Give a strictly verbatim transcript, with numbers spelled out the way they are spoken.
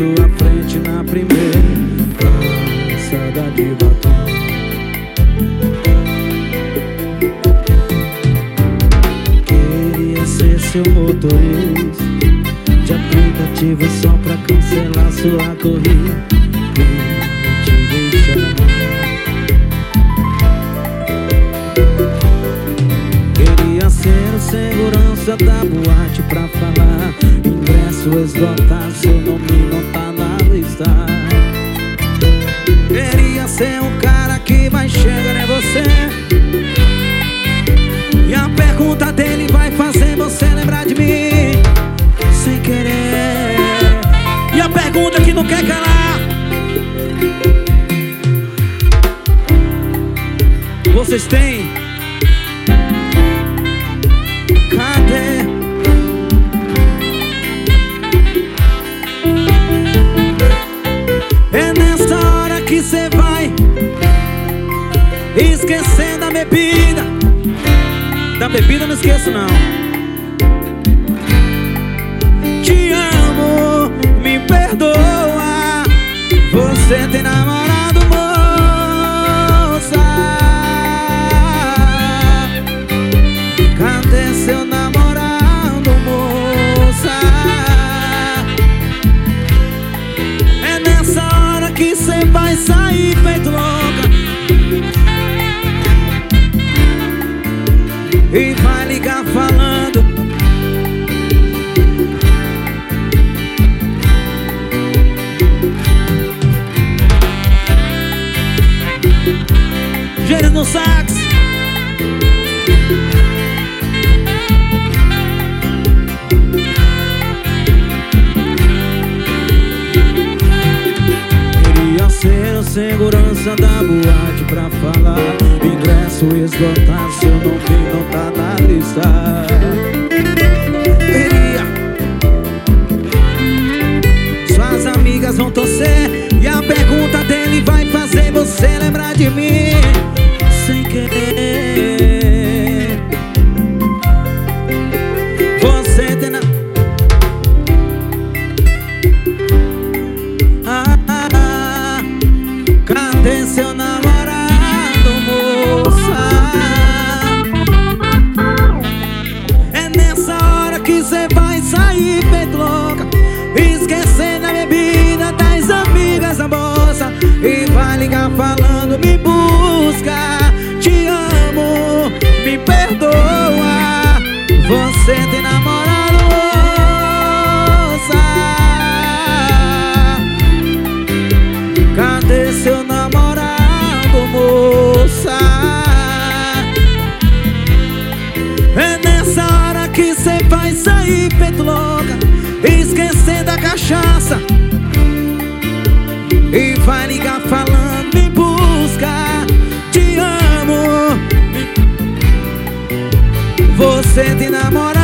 sua frente na primeira passada de batom. Queria ser seu motorista de aplicativo só pra cancelar sua corrida e te deixar. Queria ser o segurança da boate pra falar ingresso esgotado, seu nome não tá na lista. Queria ser o cara que vai chegar em você e a pergunta dele vai fazer você lembrar de mim sem querer. E a pergunta que não quer calar: vocês têm? Cadê? É nessa hora que cê vai esquecer da bebida. Da bebida não esqueço não. Te amo, me perdoa. Você tem namorado, moça. Cadê seu namorado, moça? É nessa hora que cê vai sair feito louca e vai ligar falando: Gênio no sax. Queria ser o segurança da boate pra falar ingresso esgotado, seu nome não tá na lista. Queria, suas amigas vão torcer e a pergunta dele vai fazer você lembrar de mim sem querer. Você tem na... ah, ah, ah. Cadê seu namorado, moça? É nessa hora que cê vai sair feito louca, esquecendo a bebida das amigas da bolsa e vai ligar falando: me busca, te amo, me perdoa. Você tem namorado, moça. Cadê seu namorado, moça? É nessa hora que cê vai sair feito louca, esquecendo a cachaça e vai ligar falando: me busca, te amo. Você tem namorado.